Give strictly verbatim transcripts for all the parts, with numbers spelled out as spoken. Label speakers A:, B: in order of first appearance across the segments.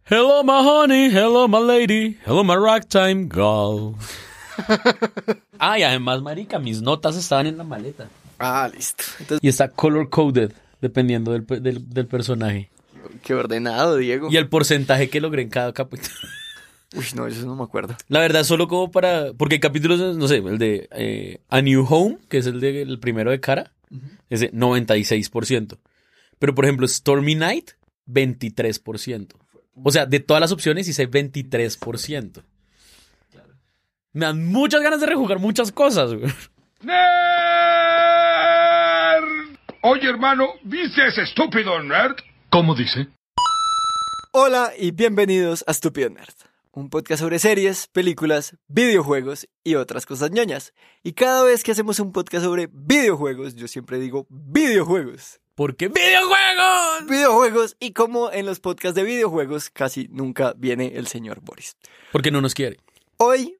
A: Hello my honey, hello my lady, hello my ragtime girl. Ay, además, marica, mis notas estaban en la maleta.
B: Ah, listo. Entonces,
A: Y está color coded, dependiendo del, del, del personaje.
B: qué ordenado, Diego.
A: Y el porcentaje que logré en cada capítulo.
B: Uy, no, eso no me acuerdo.
A: La verdad, solo como para... Porque hay capítulos, no sé, el de eh, A New Home, que es el, de, el primero de Cara, uh-huh. Es de noventa y seis por ciento. Pero, por ejemplo, Stormy Night, veintitrés por ciento. O sea, de todas las opciones hice veintitrés por ciento. Claro. Me dan muchas ganas de rejugar muchas cosas, güey.
C: ¡Nerd! Oye, hermano, ¿viste ese estúpido nerd?
D: ¿Cómo dice?
B: Hola y bienvenidos a Estúpido Nerd, un podcast sobre series, películas, videojuegos y otras cosas ñoñas. Y cada vez que hacemos un podcast sobre videojuegos, yo siempre digo videojuegos.
A: ¿Por qué videojuegos?
B: Videojuegos, y como en los podcasts de videojuegos casi nunca viene el señor Boris.
A: Porque no nos quiere.
B: Hoy,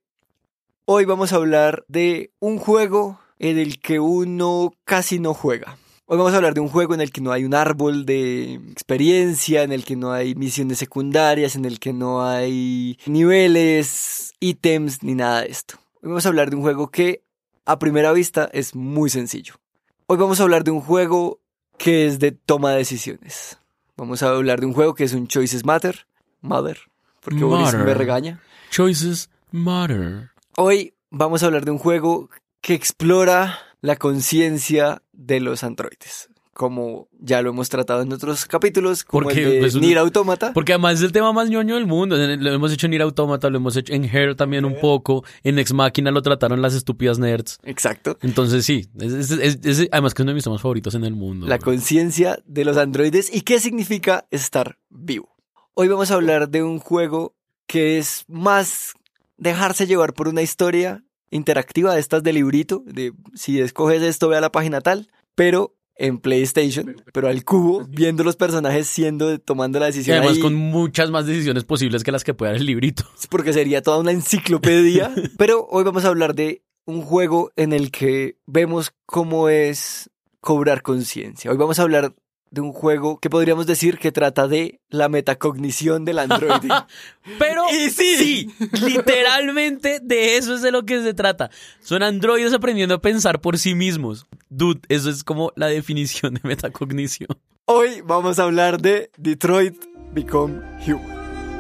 B: hoy vamos a hablar de un juego en el que uno casi no juega. Hoy vamos a hablar de un juego en el que no hay un árbol de experiencia, en el que no hay misiones secundarias, en el que no hay niveles, ítems, ni nada de esto. Hoy vamos a hablar de un juego que a primera vista es muy sencillo. Hoy vamos a hablar de un juego que es de toma de decisiones. Vamos a hablar de un juego que es un Choices Matter. Matter. Porque Boris me regaña.
A: Choices Matter.
B: Hoy vamos a hablar de un juego que explora la conciencia de los androides, como ya lo hemos tratado en otros capítulos, como
A: porque,
B: el de
A: pues,
B: Nier Automata.
A: Porque además es el tema más ñoño del mundo. Lo hemos hecho en Nier Automata, lo hemos hecho en Hair también un poco. En Ex Machina lo trataron las estúpidas nerds.
B: Exacto.
A: Entonces sí, es, es, es, es, además que es uno de mis temas favoritos en el mundo.
B: La conciencia de los androides y qué significa estar vivo. Hoy vamos a hablar de un juego que es más dejarse llevar por una historia interactiva de estas de librito, de si escoges esto ve a la página tal, pero en PlayStation, pero al cubo, viendo los personajes siendo, tomando la decisión.
A: Y además
B: ahí,
A: con muchas más decisiones posibles que las que puede dar el librito.
B: Porque sería toda una enciclopedia. Pero hoy vamos a hablar de un juego en el que vemos cómo es cobrar conciencia. Hoy vamos a hablar de un juego que podríamos decir que trata de la metacognición del androide.
A: Pero
B: y sí,
A: sí, literalmente de eso es de lo que se trata. Son androides aprendiendo a pensar por sí mismos. Dude, eso es como la definición de metacognición.
B: Hoy vamos a hablar de Detroit Become Human.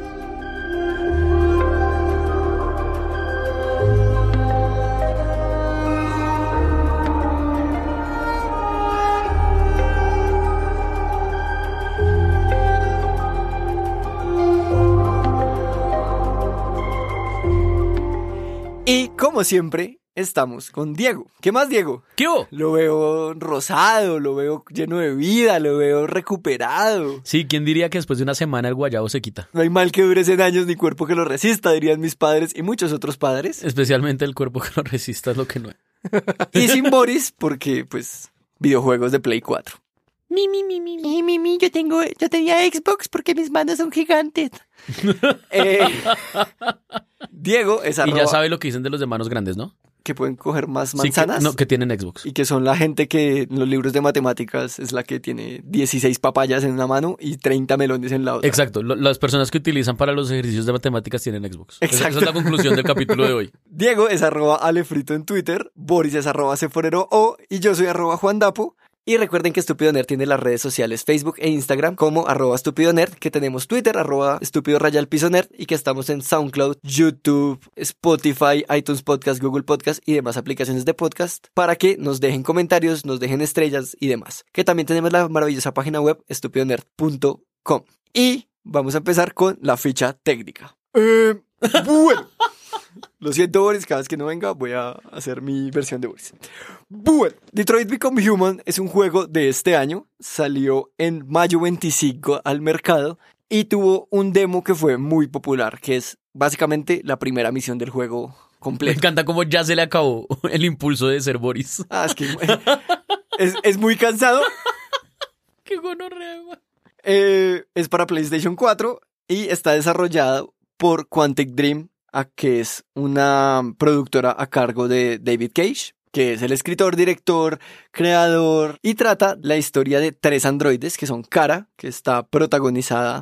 B: Y como siempre, estamos con Diego. ¿Qué más, Diego?
A: ¿Qué hubo?
B: Lo veo rosado, lo veo lleno de vida, lo veo recuperado.
A: Sí, ¿quién diría que después de una semana el guayabo se quita?
B: No hay mal que dure cien años ni cuerpo que lo resista, dirían mis padres y muchos otros padres.
A: Especialmente el cuerpo que lo resista es lo que no es.
B: Y sin Boris, porque, pues, videojuegos de Play cuatro. Mi, mi, mi, mi, mi, mi, mi, yo tengo, yo tenía Xbox porque mis manos son gigantes. eh, Diego es arroba,
A: y ya sabe lo que dicen de los de manos grandes, ¿no?
B: que pueden coger más manzanas.
A: Sí, que, no, que tienen Xbox.
B: Y que son la gente que en los libros de matemáticas es la que tiene dieciséis papayas en una mano y treinta melones en la otra.
A: Exacto, lo, las personas que utilizan para los ejercicios de matemáticas tienen Xbox.
B: Exacto.
A: Esa es la conclusión del capítulo de hoy.
B: Diego es arroba alefrito en Twitter, Boris es arroba ceforero o y yo soy arroba Juan Dapo. Y recuerden que Estúpido Nerd tiene las redes sociales Facebook e Instagram como arroba Estúpido Nerd, que tenemos Twitter, arroba Estúpido Rayal Piso Nerd, y que estamos en SoundCloud, YouTube, Spotify, iTunes Podcast, Google Podcast y demás aplicaciones de podcast para que nos dejen comentarios, nos dejen estrellas y demás. Que también tenemos la maravillosa página web estúpido nerd punto com. Y vamos a empezar con la ficha técnica. Eh, bueno. Lo siento, Boris, cada vez que no venga voy a hacer mi versión de Boris. Bueno, Detroit Become Human es un juego de este año, salió en mayo veinticinco al mercado y tuvo un demo que fue muy popular, que es básicamente la primera misión del juego completo.
A: Me encanta cómo ya se le acabó el impulso de ser Boris.
B: Ah, es que es, es muy cansado.
A: Qué gonorrea.
B: Eh, es para PlayStation cuatro y está desarrollado por Quantic Dream, que es una productora a cargo de David Cage, que es el escritor, director, creador, y trata la historia de tres androides que son Kara, que está protagonizada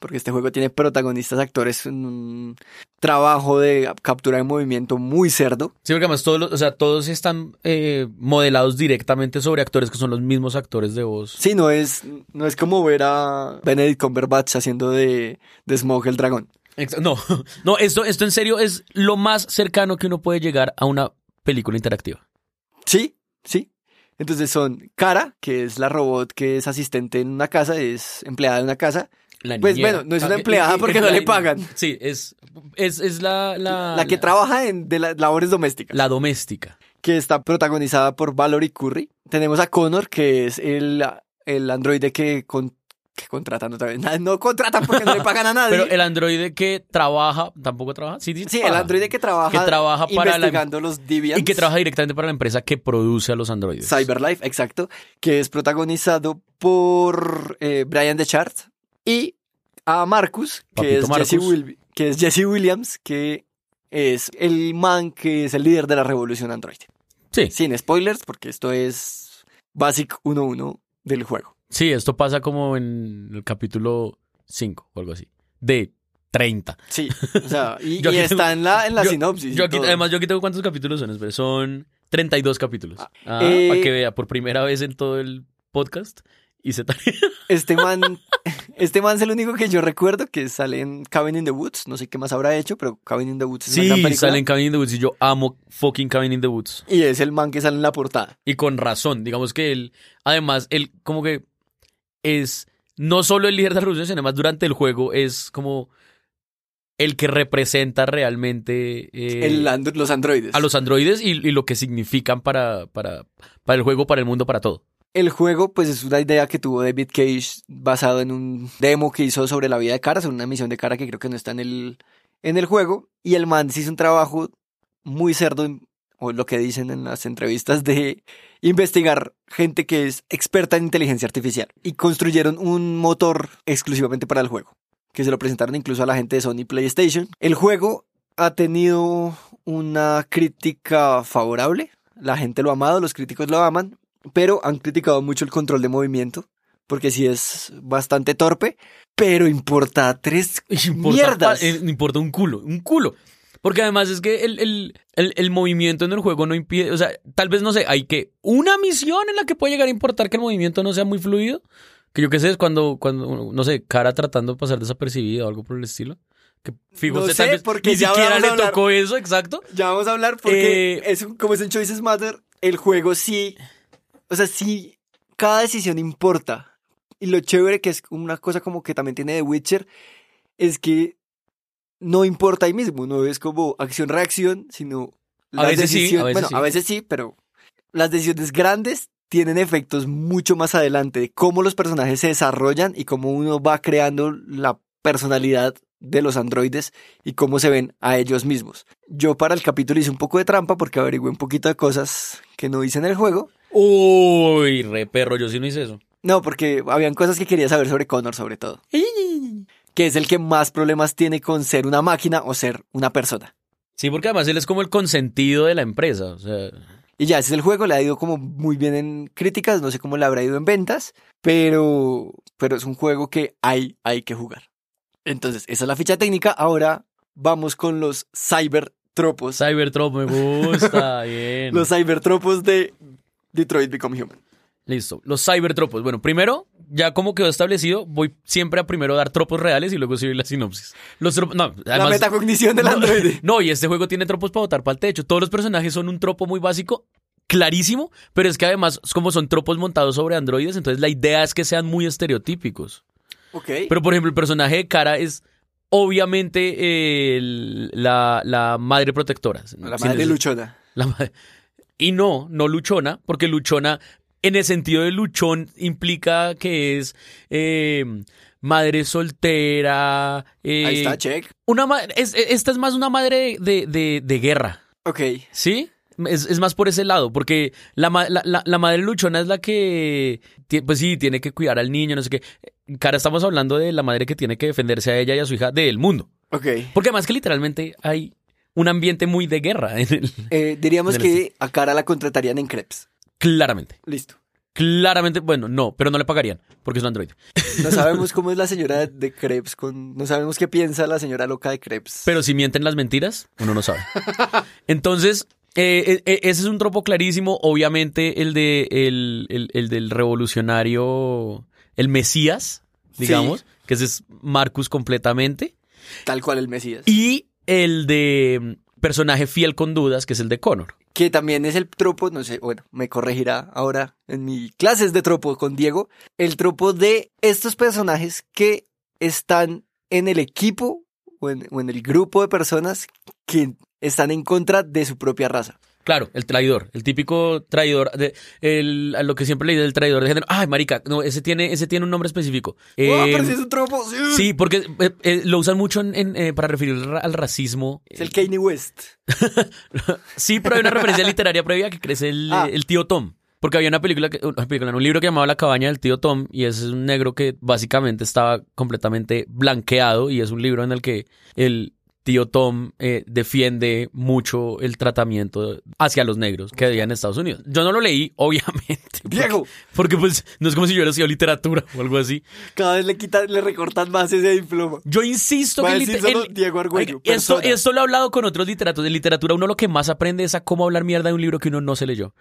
B: porque este juego tiene protagonistas actores en un trabajo de captura de movimiento muy cerdo.
A: Sí, porque además todos, los, o sea, todos están eh, modelados directamente sobre actores que son los mismos actores de voz.
B: Sí, no es, no es como ver a Benedict Cumberbatch haciendo de, de Smaug el dragón.
A: No, no, esto, esto en serio es lo más cercano que uno puede llegar a una película interactiva.
B: Sí, sí. Entonces son Kara, que es la robot que es asistente en una casa, es empleada en una casa.
A: La
B: Pues
A: niñera.
B: bueno, no es una empleada porque no le pagan.
A: Sí, es, es, es la, la...
B: La que
A: la,
B: trabaja en de las labores domésticas.
A: La doméstica.
B: Que está protagonizada por Valerie Curry. Tenemos a Connor, que es el, el androide que, con, que contratan otra vez. No contratan porque no le pagan a nadie.
A: Pero el androide que trabaja, ¿tampoco trabaja? Sí, sí,
B: sí
A: trabaja.
B: El androide que trabaja,
A: que trabaja para
B: investigando
A: la,
B: los Deviants.
A: Y que trabaja directamente para la empresa que produce a los androides.
B: Cyberlife, exacto. Que es protagonizado por eh, Brian Deschart. Y a Marcus, que es, Jesse Will, que es Jesse Williams, que es el man que es el líder de la revolución Android.
A: Sí.
B: Sin spoilers, porque esto es Basic uno uno del juego.
A: Sí, esto pasa como en el capítulo cinco o algo así. De treinta.
B: Sí, o sea, y, y está tengo, en la, en la
A: yo,
B: sinopsis.
A: Yo aquí, además, yo aquí tengo cuántos capítulos son, pero son treinta y dos capítulos. Ah, ah,
B: eh,
A: para que vea, por primera vez en todo el podcast. Y se
B: Este man, este man es el único que yo recuerdo que sale en Cabin in the Woods. No sé qué más habrá hecho, pero Cabin in the Woods es
A: sí,
B: una gran película.
A: Sí, sale en Cabin in the Woods y yo amo fucking Cabin in the Woods.
B: Y es el man que sale en la portada.
A: Y con razón, digamos que él, además, él como que es no solo el líder de la revolución, sino además durante el juego es como el que representa realmente eh,
B: el and- los androides.
A: A los androides y, y lo que significan para, para, para el juego, para el mundo, para todo.
B: El juego, pues, es una idea que tuvo David Cage basado en un demo que hizo sobre la vida de Kara, sobre una misión de Kara que creo que no está en el, en el juego. Y el man hizo un trabajo muy cerdo, o lo que dicen en las entrevistas, de investigar gente que es experta en inteligencia artificial. Y construyeron un motor exclusivamente para el juego, que se lo presentaron incluso a la gente de Sony PlayStation. El juego ha tenido una crítica favorable. La gente lo ha amado, los críticos lo aman. Pero han criticado mucho el control de movimiento, porque sí es bastante torpe, pero importa tres
A: importa,
B: mierdas.
A: Pa, eh, importa un culo, un culo. Porque además es que el, el, el, el movimiento en el juego no impide, o sea, tal vez, no sé, hay que una misión en la que puede llegar a importar que el movimiento no sea muy fluido, que yo qué sé, es cuando, cuando no sé, Kara tratando de pasar desapercibida o algo por el estilo. Que fijo,
B: no
A: sé,
B: sé,
A: tal vez
B: porque
A: ni
B: ya
A: siquiera le
B: hablar.
A: tocó eso, exacto.
B: Ya vamos a hablar porque,
A: eh,
B: es, como es en Choices Matter, el juego sí... O sea, sí, cada decisión importa. Y lo chévere que es una cosa como que también tiene The Witcher es que no importa ahí mismo, no es como acción-reacción, sino
A: a veces sí, a veces
B: bueno,
A: sí.
B: a veces sí, pero las decisiones grandes tienen efectos mucho más adelante de cómo los personajes se desarrollan y cómo uno va creando la personalidad de los androides y cómo se ven a ellos mismos. Yo para el capítulo hice un poco de trampa porque averigüé un poquito de cosas que no hice en el juego.
A: Uy, re perro, yo sí no hice eso.
B: No, porque habían cosas que quería saber sobre Connor, sobre todo. Que es el que más problemas tiene con ser una máquina o ser una persona.
A: Sí, porque además él es como el consentido de la empresa, o sea...
B: Y ya, ese es el juego, le ha ido como muy bien en críticas, no sé cómo le habrá ido en ventas, pero, pero es un juego que hay, hay que jugar. Entonces, esa es la ficha técnica. Ahora vamos con los cybertropos.
A: Cybertrop me gusta, bien.
B: Los cybertropos de Detroit Become Human.
A: Listo, los cybertropos. Bueno, primero, ya como quedó establecido, voy siempre a primero dar tropos reales y luego subir la sinopsis. Los tropos, no, además,
B: la metacognición del
A: no,
B: androide.
A: No, y este juego tiene tropos para botar para el techo. Todos los personajes son un tropo muy básico, clarísimo, pero es que además, como son tropos montados sobre androides, entonces la idea es que sean muy estereotípicos.
B: Ok.
A: Pero, por ejemplo, el personaje de Kara es obviamente eh, el, la, la madre protectora.
B: La madre luchona.
A: La madre, y no, no luchona, porque luchona, en el sentido de luchón, implica que es eh, madre soltera. Eh,
B: Ahí está, check.
A: Una ma- es, esta es más una madre de, de, de guerra.
B: Ok.
A: ¿Sí? Es, es más por ese lado, porque la, la, la, la madre luchona es la que, pues sí, tiene que cuidar al niño, no sé qué. Cara, estamos hablando de la madre que tiene que defenderse a ella y a su hija del mundo.
B: Ok.
A: Porque además que literalmente hay un ambiente muy de guerra en el...
B: Eh, diríamos
A: en el
B: que
A: estilo.
B: a Kara la contratarían en Crepes.
A: Claramente.
B: Listo.
A: Claramente, bueno, no, pero no le pagarían porque es un Android.
B: No sabemos cómo es la señora de Krebs, con... no sabemos qué piensa la señora loca de Krebs.
A: Pero si mienten las mentiras, uno no sabe. Entonces, eh, eh, ese es un tropo clarísimo. Obviamente el de el, el, el del revolucionario, el Mesías, digamos, sí. Que ese es Marcus completamente.
B: Tal cual el Mesías.
A: Y el de personaje fiel con dudas, que es el de Connor.
B: Que también es el tropo, no sé, bueno, me corregirá ahora en mi clases de tropo con Diego, el tropo de estos personajes que están en el equipo o en, o en el grupo de personas que están en contra de su propia raza.
A: Claro, el traidor, el típico traidor, de, el, a lo que siempre leí del traidor de género. Ay, marica, no, ese tiene, ese tiene un nombre específico.
B: Eh, oh, pero si es un tropo. Sí,
A: sí porque eh, eh, lo usan mucho en, en, eh, para referir al racismo.
B: Es el Kanye West.
A: Sí, pero hay una referencia literaria previa que crece el, ah. el tío Tom. Porque había una película, que, una película, un libro que llamaba La cabaña del tío Tom, y ese es un negro que básicamente estaba completamente blanqueado, y es un libro en el que el tío Tom eh, defiende mucho el tratamiento hacia los negros que había en Estados Unidos. Yo no lo leí, obviamente.
B: Diego.
A: Porque, porque pues no es como si yo hubiera estudiado literatura o algo así.
B: Cada vez le quitan, le recortan más ese diploma.
A: Yo insisto que el,
B: el, Diego Argüello,
A: esto, esto lo he hablado con otros literatos. De literatura uno lo que más aprende es a cómo hablar mierda de un libro que uno no se leyó.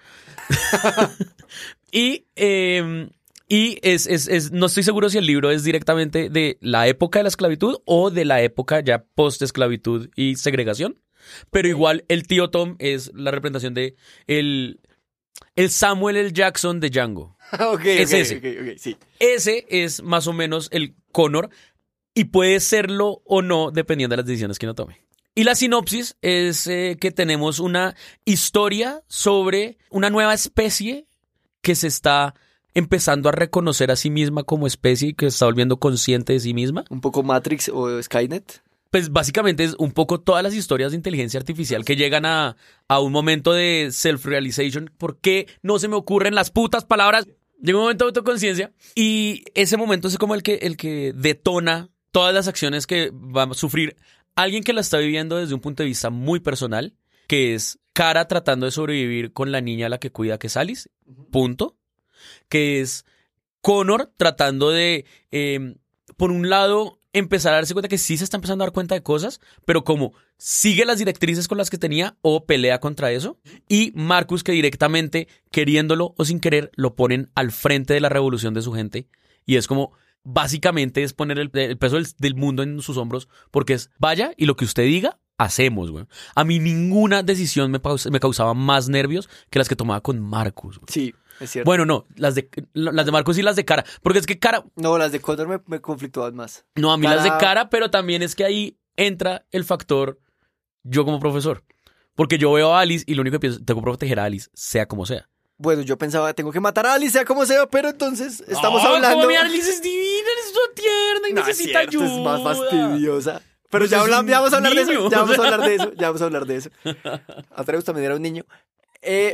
A: y... Eh, Y es, es, es, no estoy seguro si el libro es directamente de la época de la esclavitud o de la época ya post-esclavitud y segregación. Pero igual el tío Tom es la representación de el, el Samuel L. Jackson de Django.
B: Okay,
A: es
B: okay,
A: ese.
B: Okay, okay, sí.
A: Ese es más o menos el Connor y puede serlo o no dependiendo de las decisiones que uno tome. Y la sinopsis es eh, que tenemos una historia sobre una nueva especie que se está empezando a reconocer a sí misma como especie y que se está volviendo consciente de sí misma.
B: ¿Un poco Matrix o Skynet?
A: Pues básicamente es un poco todas las historias de inteligencia artificial que llegan a, a un momento de self-realization. ¿Por qué no se me ocurren las putas palabras? Llega un momento de autoconciencia y ese momento es como el que, el que detona todas las acciones que va a sufrir alguien que la está viviendo desde un punto de vista muy personal, que es Kara tratando de sobrevivir con la niña a la que cuida, que es Alice, punto. Que es Connor tratando de, eh, por un lado, empezar a darse cuenta que sí se está empezando a dar cuenta de cosas, pero como sigue las directrices con las que tenía o pelea contra eso. Y Marcus, que directamente, queriéndolo o sin querer, lo ponen al frente de la revolución de su gente. Y es como, básicamente, es poner el, el peso del, del mundo en sus hombros, porque es, vaya, y lo que usted diga, hacemos, güey. A mí ninguna decisión me, me causaba más nervios que las que tomaba con Marcus, güey.
B: Sí. Es cierto.
A: Bueno, no, las de las de Marcus y las de Kara, porque es que Kara...
B: No, las de Connor me, me conflictuaban más.
A: No, a mí
B: Kara...
A: las de Kara, pero también es que ahí entra el factor yo como profesor. Porque yo veo a Alice y lo único que pienso, tengo que proteger a Alice, sea como sea.
B: Bueno, yo pensaba, tengo que matar a Alice, sea como sea, pero entonces estamos no, hablando...
A: No, mi Alice es divina, es so tierna y
B: no,
A: necesita
B: es cierto,
A: ayuda.
B: Es más fastidiosa. Pero
A: pues
B: ya, habla, ya vamos a hablar
A: niño.
B: de eso, ya vamos a hablar de eso, ya vamos a hablar de eso. Atreus también era un niño. Eh...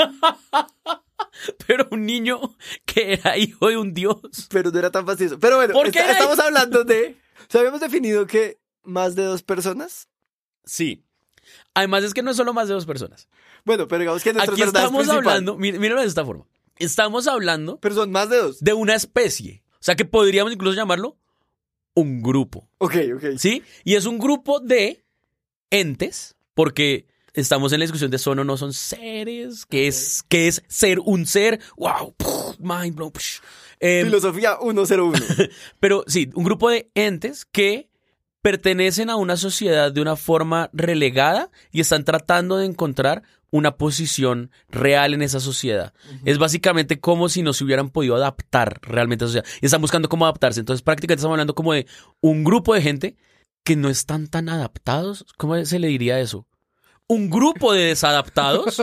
A: Pero un niño que era hijo de un dios.
B: Pero no era tan fastidioso. Pero bueno,
A: ¿Por qué
B: está, estamos hablando de... O sea, habíamos definido que más de dos personas.
A: Sí. Además es que no es solo más de dos personas.
B: Bueno, pero digamos que nuestro
A: aquí estamos hablando, míralo de esta forma. Estamos hablando...
B: Pero son más de dos.
A: De una especie. O sea que podríamos incluso llamarlo un grupo.
B: Ok, ok.
A: ¿Sí? Y es un grupo de entes, porque... Estamos en la discusión de son o no son seres, que es, que es ser un ser. ¡Wow! Puf, mind blown. Eh,
B: Filosofía ciento uno.
A: Pero sí, un grupo de entes que pertenecen a una sociedad de una forma relegada y están tratando de encontrar una posición real en esa sociedad. Uh-huh. Es básicamente como si no se hubieran podido adaptar realmente a la sociedad. Y están buscando cómo adaptarse. Entonces prácticamente estamos hablando como de un grupo de gente que no están tan adaptados. ¿Cómo se le diría eso? Un grupo de desadaptados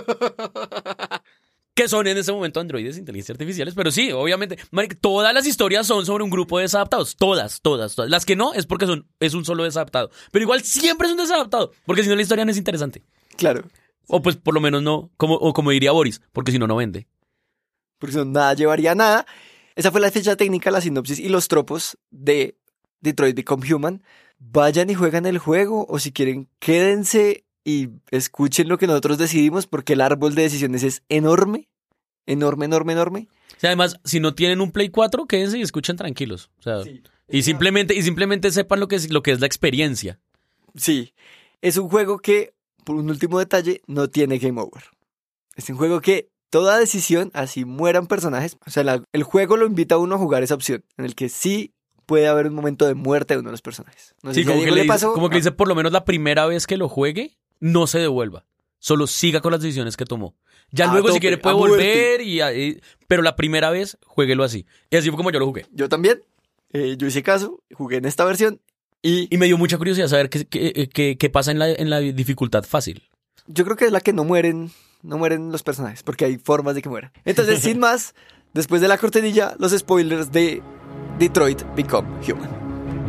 A: que son en ese momento androides, inteligencias artificiales, pero sí, obviamente, marica, todas las historias son sobre un grupo de desadaptados, todas, todas, todas. Las que no es porque son, es un solo desadaptado, pero igual siempre es un desadaptado, porque si no la historia no es interesante.
B: Claro.
A: O pues por lo menos no, como, o como diría Boris, porque si no, no vende.
B: Porque si no, nada llevaría a nada. Esa fue la ficha técnica, la sinopsis y los tropos de Detroit Become Human. Vayan y juegan el juego, o si quieren, quédense y escuchen lo que nosotros decidimos, porque el árbol de decisiones es enorme, enorme, enorme, enorme.
A: O sea, además, si no tienen un Play cuatro, quédense y escuchen tranquilos. O sea,
B: Sí.
A: y simplemente, y simplemente sepan lo que es, lo que es la experiencia.
B: Sí, es un juego que, por un último detalle, no tiene game over. Es un juego que toda decisión, así mueran personajes, o sea, la- el juego lo invita a uno a jugar esa opción, en el que sí puede haber un momento de muerte de uno de los personajes. No sé
A: Sí,
B: si a
A: como que,
B: Diego
A: le
B: le
A: dice,
B: pasó.
A: como que le
B: Ah,
A: dice, por lo menos la primera vez que lo juegue, no se devuelva. Solo siga con las decisiones que tomó. Ya
B: A
A: luego, si
B: tope,
A: quiere, puede
B: a muerte.
A: volver, y, y- pero la primera vez, juéguelo así. Y así fue como yo lo jugué.
B: Yo también, eh, yo hice caso, jugué en esta versión y
A: Y me dio mucha curiosidad saber qué, qué, qué- qué pasa en la, en la dificultad fácil.
B: yo creo que es la que no mueren, no mueren los personajes, porque hay formas de que mueran. Entonces, sin más, después de la cortinilla, los spoilers de Detroit Become Human.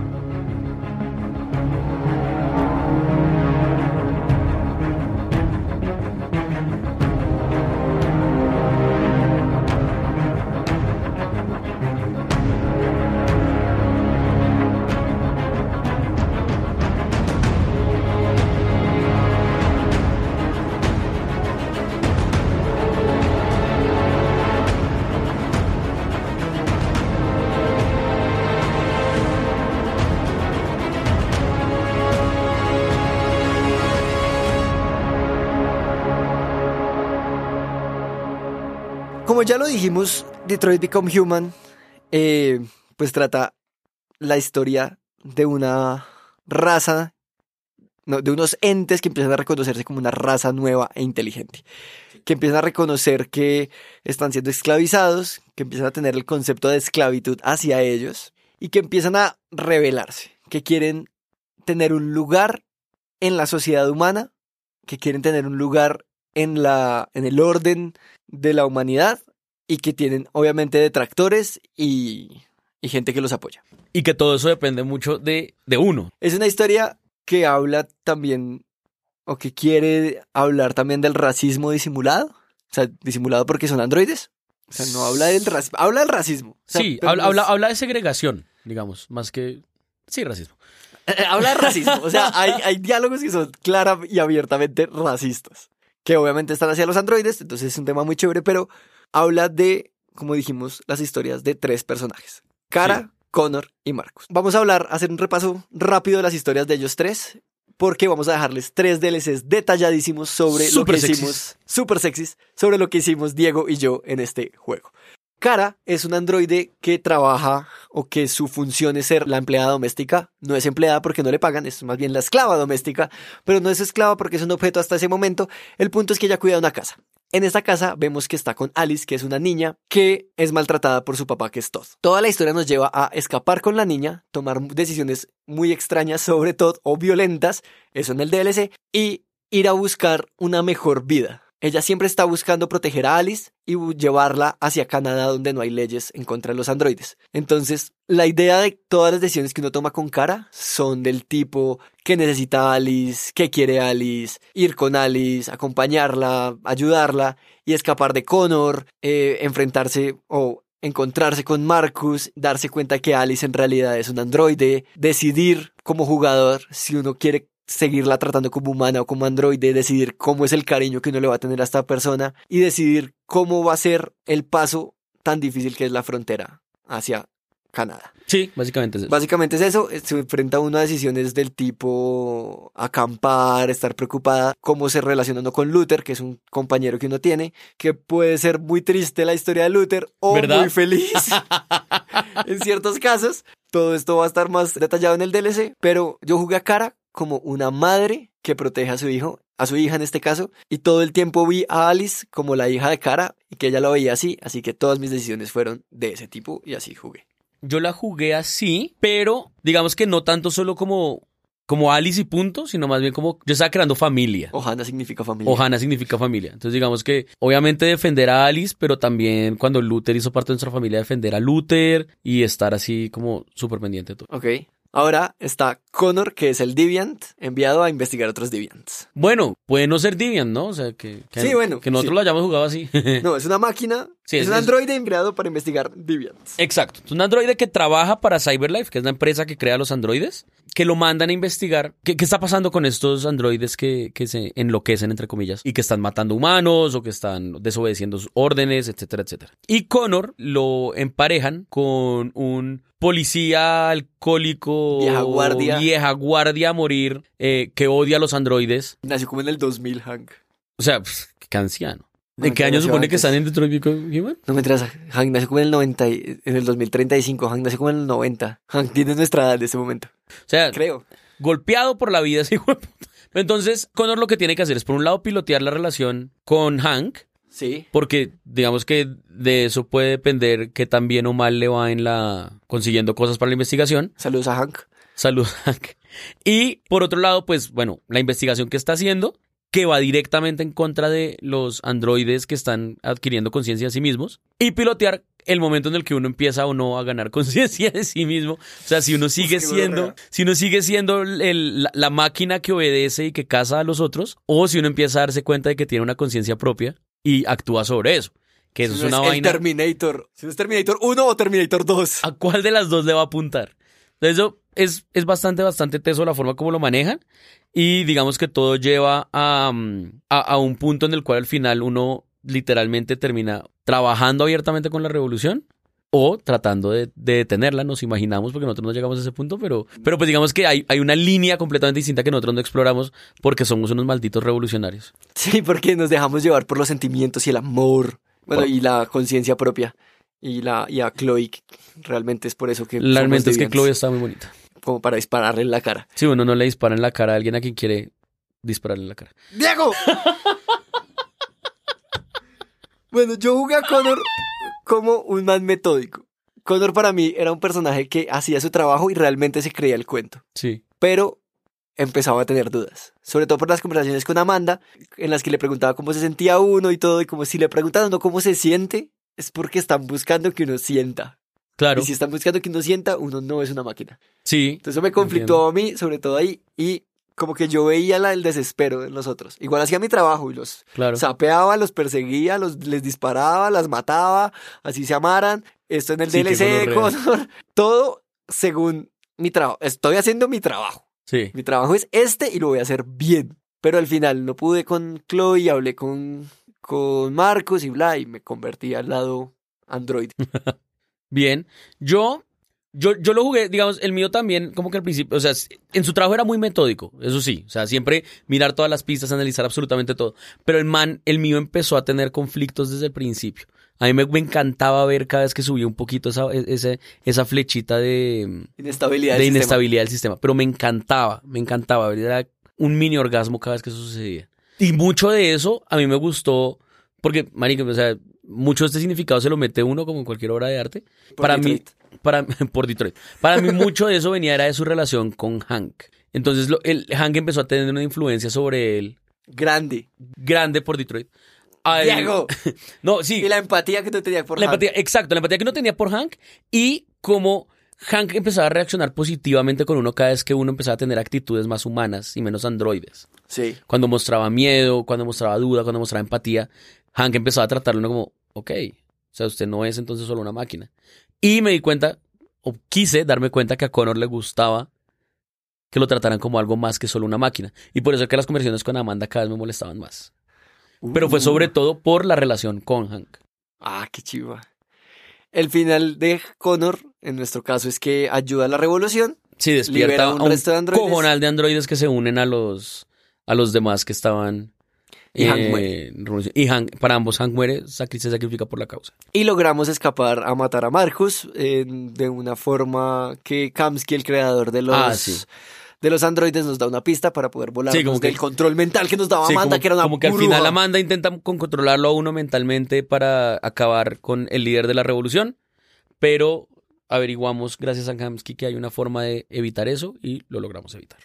B: Como ya lo dijimos, Detroit Become Human, eh, pues trata la historia de una raza, no, de unos entes que empiezan a reconocerse como una raza nueva e inteligente, que empiezan a reconocer que están siendo esclavizados, que empiezan a tener el concepto de esclavitud hacia ellos y que empiezan a rebelarse, que quieren tener un lugar en la sociedad humana, que quieren tener un lugar en la, en el orden de la humanidad y que tienen obviamente detractores y, y gente que los apoya.
A: Y que todo eso depende mucho de, de uno.
B: Es una historia que habla también, o que quiere hablar también del racismo disimulado. O sea, disimulado porque son androides. O sea, no habla del racismo, habla del racismo. O sea,
A: Sí,
B: pero
A: habla,
B: no
A: habla,
B: es-
A: habla de segregación, digamos, más que... Sí, racismo.
B: habla de racismo. O sea, hay, hay diálogos que son clara y abiertamente racistas. Que obviamente están hacia los androides, entonces es un tema muy chévere, pero habla de, como dijimos, las historias de tres personajes. Kara,
A: Sí.
B: Connor y Marcus. Vamos a hablar, hacer un repaso rápido de las historias de ellos tres, porque vamos a dejarles tres D L Cs detalladísimos sobre
A: Súper
B: lo que
A: sexys.
B: hicimos, súper sexys, sobre lo que hicimos Diego y yo en este juego. Kara es un androide que trabaja o que su función es ser la empleada doméstica. No es empleada porque no le pagan, es más bien la esclava doméstica, pero no es esclava porque es un objeto hasta ese momento. El punto es que ella cuida una casa. En esta casa vemos que está con Alice, que es una niña que es maltratada por su papá, que es Todd. Toda la historia nos lleva a escapar con la niña, tomar decisiones muy extrañas sobre Todd o violentas, eso en el D L C, y ir a buscar una mejor vida. Ella siempre está buscando proteger a Alice y bu- llevarla hacia Canadá, donde no hay leyes en contra de los androides. Entonces, la idea de todas las decisiones que uno toma con Kara son del tipo que necesita a Alice, que quiere a Alice, ir con Alice, acompañarla, ayudarla y escapar de Connor, eh, enfrentarse o encontrarse con Marcus, darse cuenta que Alice en realidad es un androide, decidir como jugador si uno quiere seguirla tratando como humana o como androide, decidir cómo es el cariño que uno le va a tener a esta persona y decidir cómo va a ser el paso tan difícil que es la frontera hacia Canadá.
A: Sí, básicamente es eso.
B: Básicamente es eso, se enfrenta uno a decisiones del tipo acampar, estar preocupada, cómo se relaciona uno con Luther, que es un compañero que uno tiene, que puede ser muy triste la historia de Luther o
A: ¿Verdad?
B: muy feliz en ciertos casos. Todo esto va a estar más detallado en el D L C, pero yo jugué a Kara como una madre que protege a su hijo, a su hija en este caso, y todo el tiempo vi a Alice como la hija de Kara y que ella lo veía así, así que todas mis decisiones fueron de ese tipo y así jugué.
A: Yo la jugué así, pero digamos que no tanto solo como, como Alice y punto, sino más bien como yo estaba creando familia.
B: Ohana significa familia.
A: Ohana significa familia. Entonces digamos que obviamente defender a Alice, pero también cuando Luther hizo parte de nuestra familia, defender a Luther y estar así como súper pendiente de todo.
B: Ok. Ahora está Connor, que es el Deviant, enviado a investigar otros Deviants.
A: Bueno, puede no ser Deviant, ¿no? O sea, que, que,
B: Sí, bueno,
A: que nosotros
B: sí.
A: lo hayamos jugado así.
B: No, es una máquina
A: Sí,
B: es,
A: es
B: un
A: es-
B: androide creado para investigar Deviants.
A: Exacto. Es un androide que trabaja para CyberLife, que es la empresa que crea los androides, que lo mandan a investigar. ¿Qué, qué está pasando con estos androides que, que se enloquecen, entre comillas, y que están matando humanos o que están desobedeciendo sus órdenes, etcétera, etcétera? Y Connor lo emparejan con un policía alcohólico,
B: Vieja guardia.
A: vieja guardia a morir, eh, que odia a los androides.
B: Nació como en el dos mil, Hank.
A: O sea, pff, qué anciano.
B: No,
A: ¿En qué año
B: nació
A: supone que
B: antes.
A: están en Detroit Become Human?
B: No me enteras, Hank nació como en el noventa, y- en el dos mil treinta y cinco, Hank nació como en el noventa. Hank tiene nuestra edad en este momento,
A: O sea,
B: creo.
A: golpeado por la vida ese hijo de puta. Entonces, Connor lo que tiene que hacer es, por un lado, pilotear la relación con Hank,
B: Sí.
A: porque digamos que de eso puede depender qué tan bien o mal le va en la consiguiendo cosas para la investigación.
B: Saludos a Hank.
A: Salud, Hank. Y por otro lado, pues bueno, la investigación que está haciendo, que va directamente en contra de los androides que están adquiriendo conciencia de sí mismos, y pilotear el momento en el que uno empieza o no a ganar conciencia de sí mismo. O sea, si uno sigue
B: qué
A: siendo,
B: gonorrea.
A: si uno sigue siendo el- la, la máquina que obedece y que caza a los otros, o si uno empieza a darse cuenta de que tiene una conciencia propia y actúa sobre eso. Que eso
B: Si
A: es
B: no
A: una
B: el
A: vaina.
B: Terminator. Si no es Terminator uno o Terminator dos.
A: ¿A cuál de las dos le va a apuntar? Entonces, eso es, es bastante, bastante teso la forma como lo manejan. Y digamos que todo lleva a, mm, a, a un punto en el cual al final uno literalmente termina trabajando abiertamente con la revolución o tratando de, de detenerla, nos imaginamos, porque nosotros no llegamos a ese punto, pero, pero pues digamos que hay, hay una línea completamente distinta que nosotros no exploramos porque somos unos malditos revolucionarios.
B: Sí, porque nos dejamos llevar por los sentimientos y el amor. Bueno,
A: Por-
B: y la conciencia propia. Y, la, y a Chloe, realmente es por eso que
A: Realmente
B: somos
A: es que
B: deviants,
A: Chloe está muy bonita.
B: como para dispararle en la cara.
A: Si uno no le dispara en la cara a alguien a quien quiere dispararle en la cara.
B: ¡Diego! Bueno, yo jugué a Connor como un man metódico. Connor para mí era un personaje que hacía su trabajo y realmente se creía el cuento.
A: Sí.
B: Pero empezaba a tener dudas. Sobre todo por las conversaciones con Amanda, en las que le preguntaba cómo se sentía uno y todo. Y como si le preguntan no cómo se siente, es porque están buscando que uno sienta.
A: Claro.
B: Y si están buscando que uno sienta, uno no es una máquina.
A: Sí.
B: Entonces eso me conflictó a mí, sobre todo ahí. Y como que yo veía la, el desespero en los otros. Igual hacía mi trabajo y los
A: Claro.
B: sapeaba, los perseguía, los, les disparaba, las mataba, así se amaran. Esto en el
A: Sí,
B: D L C
A: qué
B: de
A: gonorrea.
B: Connor. Todo según mi trabajo. Estoy haciendo mi trabajo.
A: Sí.
B: Mi trabajo es este y lo voy a hacer bien. Pero al final no pude con Chloe, hablé con, con Marcos y bla, y me convertí al lado Android.
A: Bien. Yo, yo, yo lo jugué, digamos, el mío también, como que al principio, o sea, en su trabajo era muy metódico, eso sí. O sea, siempre mirar todas las pistas, analizar absolutamente todo. Pero el man, el mío empezó a tener conflictos desde el principio. A mí me, me encantaba ver cada vez que subía un poquito esa, esa, esa flechita de,
B: Inestabilidad
A: de
B: del sistema.
A: inestabilidad del sistema. Pero me encantaba, me encantaba. Era un mini orgasmo cada vez que eso sucedía. Y mucho de eso a mí me gustó, porque, marica, o sea, mucho de este significado se lo mete uno como en cualquier obra de arte.
B: Por
A: Para
B: Detroit.
A: mí, para, por Detroit. Para mí mucho de eso venía era de su relación con Hank. Entonces lo, el, Hank empezó a tener una influencia sobre él
B: Grande.
A: grande por Detroit. A él-
B: Diego.
A: No, sí.
B: Y la empatía que tú tenías por
A: La
B: Hank.
A: empatía, exacto, la empatía que uno tenía por Hank y cómo Hank empezaba a reaccionar positivamente con uno cada vez que uno empezaba a tener actitudes más humanas y menos androides.
B: Sí.
A: Cuando mostraba miedo, cuando mostraba duda, cuando mostraba empatía, Hank empezaba a tratarlo como, ok, o sea, usted no es entonces solo una máquina. Y me di cuenta, o quise darme cuenta que a Connor le gustaba que lo trataran como algo más que solo una máquina. Y por eso es que las conversaciones con Amanda cada vez me molestaban más. Pero fue
B: Uh.
A: sobre todo por la relación con Hank.
B: Ah, qué chiva. El final de Connor, en nuestro caso, es que ayuda a la revolución.
A: Sí, despierta
B: Libera
A: a
B: un
A: un,
B: resto de androides.
A: cojonal de androides que se unen a los, a los demás que estaban...
B: Y Hank
A: eh,
B: muere.
A: en revolución. Y Hank, para ambos, Hank muere, sacri- se sacrifica por la causa.
B: Y logramos escapar a matar a Marcus eh, de una forma que Kamsky, el creador de los,
A: Ah, sí.
B: de los androides, nos da una pista para poder volar
A: Sí, como que-
B: del control mental que nos daba
A: Sí,
B: Amanda,
A: como,
B: que era una
A: como que al
B: burbuja.
A: final Amanda intenta con controlarlo a uno mentalmente para acabar con el líder de la revolución, pero averiguamos gracias a Kamsky que hay una forma de evitar eso y lo logramos evitar.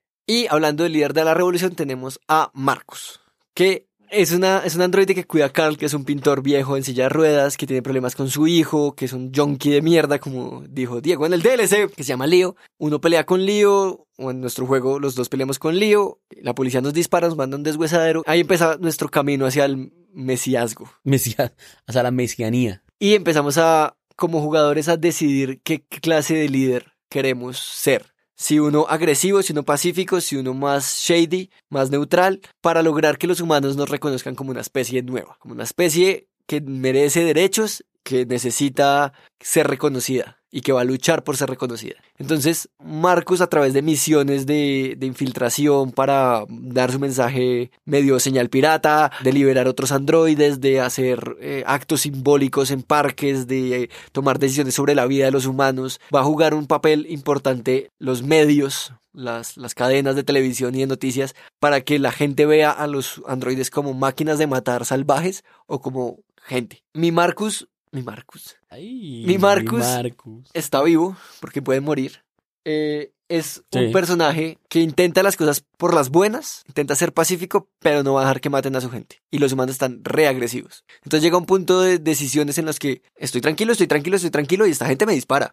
B: Y hablando del líder de la revolución, tenemos a Marcus, que es, una, es un androide que cuida a Carl, que es un pintor viejo en silla de ruedas, que tiene problemas con su hijo, que es un junkie de mierda, como dijo Diego en el D L C, que se llama Leo. Uno pelea con Leo, o en nuestro juego los dos peleamos con Leo, la policía nos dispara, nos manda a un deshuesadero. Ahí empieza nuestro camino hacia el mesiazgo.
A: Mesías, o sea, la mesianía.
B: Y empezamos a, como jugadores, a decidir qué clase de líder queremos ser. Si uno agresivo, si uno pacífico, si uno más shady, más neutral, para lograr que los humanos nos reconozcan como una especie nueva, como una especie que merece derechos, que necesita ser reconocida y que va a luchar por ser reconocida. Entonces, Marcus, a través de misiones de, de infiltración para dar su mensaje medio señal pirata, de liberar otros androides, de hacer eh, actos simbólicos en parques, de eh, tomar decisiones sobre la vida de los humanos, va a jugar un papel importante los medios, las, las cadenas de televisión y de noticias, para que la gente vea a los androides como máquinas de matar salvajes o como gente. Mi Marcus... Mi Marcus.
A: Ay,
B: Mi Marcus,
A: mi Marcus
B: está vivo porque puede morir. Eh, es un
A: Sí.
B: personaje que intenta las cosas por las buenas, intenta ser pacífico, pero no va a dejar que maten a su gente. Y los humanos están reagresivos. Entonces llega un punto de decisiones en los que estoy tranquilo, estoy tranquilo, estoy tranquilo y esta gente me dispara.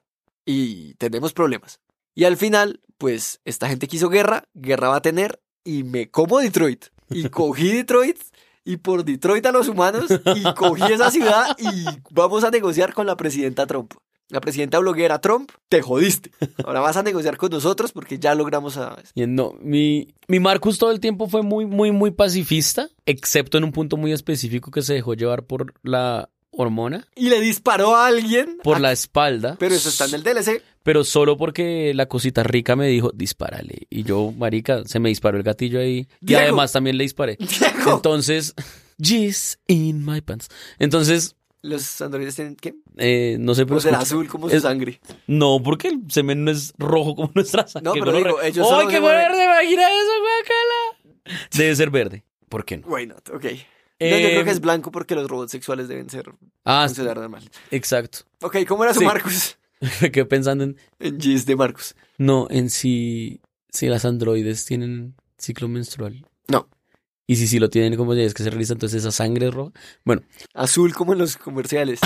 B: Y tenemos problemas. Y al final, pues esta gente quiso guerra, guerra va a tener y me como Detroit. Y cogí Detroit. Y por Detroit a los humanos, y cogí esa ciudad y vamos a negociar con la presidenta Trump. La presidenta bloguera Trump, te jodiste. Ahora vas a negociar con nosotros porque ya logramos a...
A: Y no, mi, mi Marcus todo el tiempo fue muy, muy, muy pacifista, excepto en un punto muy específico que se dejó llevar por la hormona,
B: Y le disparó a alguien.
A: por
B: a-
A: la espalda.
B: Pero eso está en el D L C.
A: Pero solo porque la cosita rica me dijo, dispárale. Y yo, marica, se me disparó el gatillo ahí. Y
B: Diego.
A: además también le disparé.
B: Diego.
A: Entonces, jizz in my pants. Entonces,
B: Los androides tienen, ¿qué?
A: eh, no sé, pero
B: O será
A: escucha-
B: azul como su
A: es-
B: sangre.
A: No, porque el semen no es rojo como nuestra sangre.
B: No,
A: Qué
B: pero
A: gonorrea.
B: digo, ellos
A: ¡Ay,
B: solo
A: qué
B: se mueven-
A: verde! Imagina eso, guacala. Debe ser verde. ¿Por qué no?
B: Why not? Ok. No, yo creo que
A: Eh,
B: es blanco porque los robots sexuales deben ser
A: Ah,
B: funcionar normal.
A: exacto.
B: Ok, ¿cómo era su
A: Sí.
B: Marcus?
A: Me quedé pensando en...
B: En G's de Marcus.
A: No, en si, si las androides tienen ciclo menstrual.
B: No.
A: Y si sí lo tienen, ¿cómo es que se realiza entonces esa sangre roja? Bueno,
B: Azul como en los comerciales.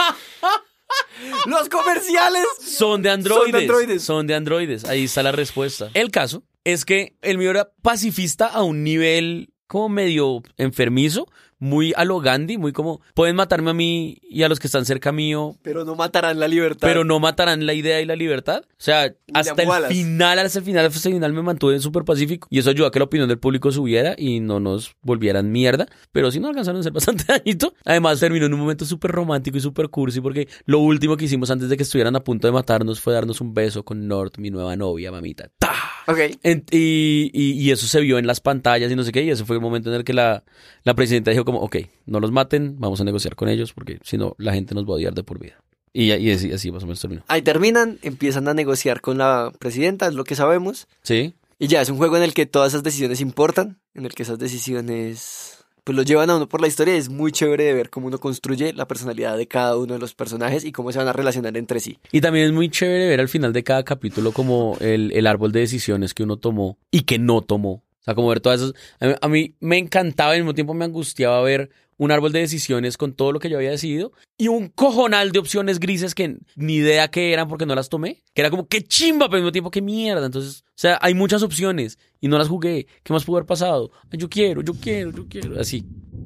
B: ¡Los comerciales!
A: son de androides.
B: Son de androides.
A: Son de androides. Ahí está la respuesta. El caso es que el mío era pacifista a un nivel como medio enfermizo, muy a lo Gandhi, muy como, pueden matarme a mí y a los que están cerca mío,
B: Pero no matarán la libertad.
A: pero no matarán la idea y la libertad. O sea, hasta el
B: Wallace.
A: final, hasta el final, hasta el final me mantuve súper pacífico. Y eso ayudó a que la opinión del público subiera y no nos volvieran mierda. Pero sí nos alcanzaron a ser bastante dañito. Además, terminó en un momento súper romántico y súper cursi porque lo último que hicimos antes de que estuvieran a punto de matarnos fue darnos un beso con North, mi nueva novia, mamita. ¡Ta!
B: Ok.
A: En- y, y- y eso se vio en las pantallas y no sé qué. Y ese fue el momento en el que la, la presidenta dijo como, ok, no los maten, vamos a negociar con ellos porque si no, la gente nos va a odiar de por vida. Y, ya- y así, así más o menos terminó.
B: Ahí terminan, empiezan a negociar con la presidenta, es lo que sabemos.
A: ¿Sí?
B: Y ya, es un juego en el que todas esas decisiones importan, en el que esas decisiones pues lo llevan a uno por la historia. Es muy chévere de ver cómo uno construye la personalidad de cada uno de los personajes y cómo se van a relacionar entre sí.
A: Y también es muy chévere ver al final de cada capítulo como el, el árbol de decisiones que uno tomó y que no tomó. O sea, como ver todas esas... A mí, a mí me encantaba y al mismo tiempo me angustiaba ver un árbol de decisiones con todo lo que yo había decidido y un cojonal de opciones grises que ni idea qué eran porque no las tomé. Que era como, qué chimba, pero al mismo tiempo, qué mierda. Entonces, o sea, hay muchas opciones y no las jugué. ¿Qué más pudo haber pasado? Ay, yo quiero, yo quiero, yo quiero. Así.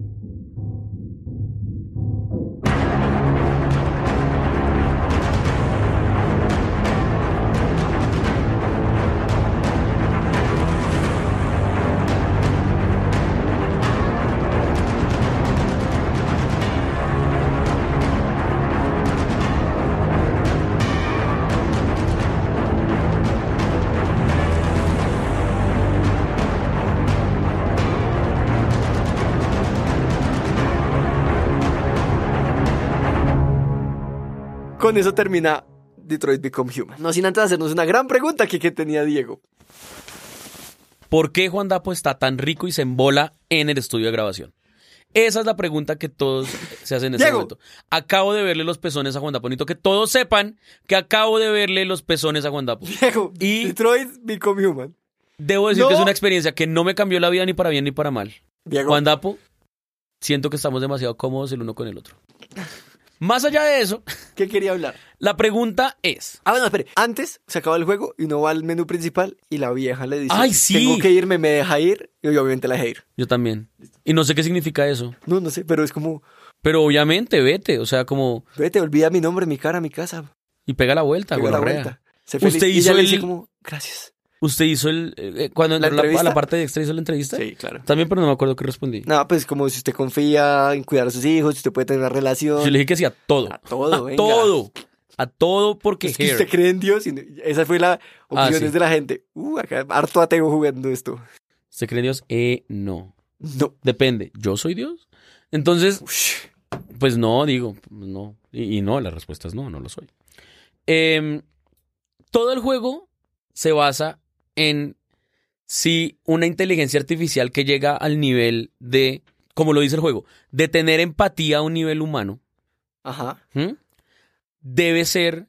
B: Con eso termina Detroit Become Human. No sin antes hacernos una gran pregunta que, que tenía Diego.
A: ¿Por qué Juan Dapo está tan rico y se embola en el estudio de grabación? Esa es la pregunta que todos se hacen en este
B: Diego.
A: momento. Acabo de verle los pezones a Juan Dapo. Necesito que todos sepan que acabo de verle los pezones a Juan Dapo.
B: Diego,
A: Y-
B: Detroit Become Human.
A: Debo decir
B: No.
A: que es una experiencia que no me cambió la vida ni para bien ni para mal.
B: Diego,
A: Juan Dapo, siento que estamos demasiado cómodos el uno con el otro. Más allá de eso,
B: ¿Qué quería hablar?
A: La pregunta es...
B: Ah, bueno, espere. Antes se acaba el juego y uno va al menú principal y la vieja le dice...
A: ¡Ay, sí!
B: Tengo que irme, me deja ir. Y obviamente la deja ir.
A: Yo también. Y no sé qué significa eso.
B: No, no sé, pero es como...
A: Pero obviamente, vete. O sea, como...
B: Vete, olvida mi nombre, mi cara, mi casa.
A: Y pega la vuelta,
B: Pega la
A: gonorrea.
B: vuelta. Sé feliz.
A: Usted
B: Y
A: hizo
B: ella le
A: el...
B: dice como... Gracias.
A: ¿Usted hizo el... eh, cuando
B: ¿La
A: entró la, a
B: entrevista?
A: la parte de extra hizo la entrevista?
B: Sí, claro.
A: También, pero no me acuerdo qué respondí.
B: No, pues como si usted confía en cuidar a sus hijos, si usted puede tener una relación.
A: Yo le dije que sí a todo.
B: A todo,
A: A
B: venga.
A: todo. A todo porque...
B: Es que usted cree en Dios y no- esa fue la opiniones
A: Ah, sí.
B: de la gente. Uh, acá harto ateo jugando esto.
A: ¿Usted cree en Dios? Eh, no.
B: No.
A: Depende. ¿Yo soy Dios? Entonces,
B: Ush.
A: pues no, digo, no. Y, y no, la respuesta es no, no lo soy. Em, todo el juego se basa en si una inteligencia artificial que llega al nivel de, como lo dice el juego, de tener empatía a un nivel humano,
B: Ajá.
A: ¿m? debe ser,